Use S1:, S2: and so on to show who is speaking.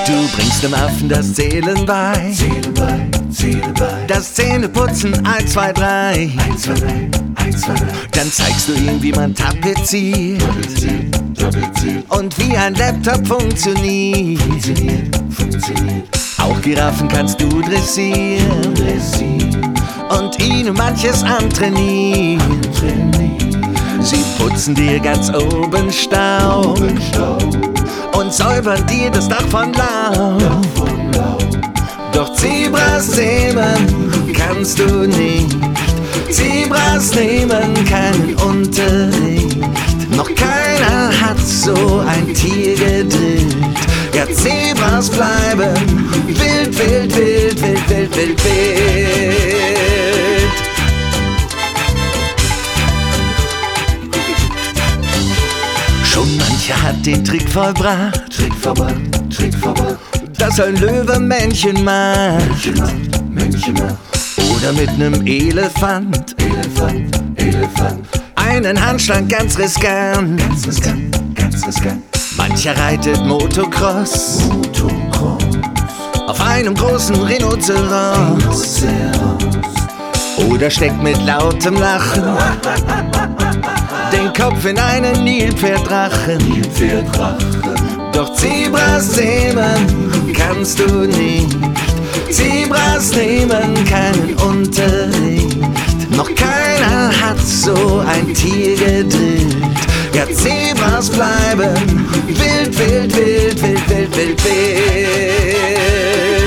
S1: Du bringst dem Affen das Zählen bei. Das Zähneputzen 1, 2, 3. Dann zeigst du ihm, wie man tapeziert und wie ein Laptop funktioniert. Auch Giraffen kannst du dressieren und ihnen manches antrainieren. Sie putzen dir ganz oben Staub und säubern dir das Dach von Laub. Doch Zebras zähmen kannst du nicht. Zebras nehmen keinen Unterricht. Noch keiner hat so ein Tier gedrillt. Ja, Zebras bleiben wild, wild, wild, wild, wild, wild, wild. Schon mancher hat den Trick vollbracht, dass ein Löwe Männchen macht. Oder mit nem Elefant, einen Handstand ganz riskant. Mancher reitet Motocross auf einem großen Rhinoceros. Oder steckt mit lautem Lachen den Kopf in einen Nilpferddrachen. Doch Zebras zähmen kannst du nicht. Zebras nehmen keinen Unterricht. Noch keiner hat so ein Tier gedrillt. Ja, Zebras bleiben wild, wild, wild, wild, wild, wild, wild.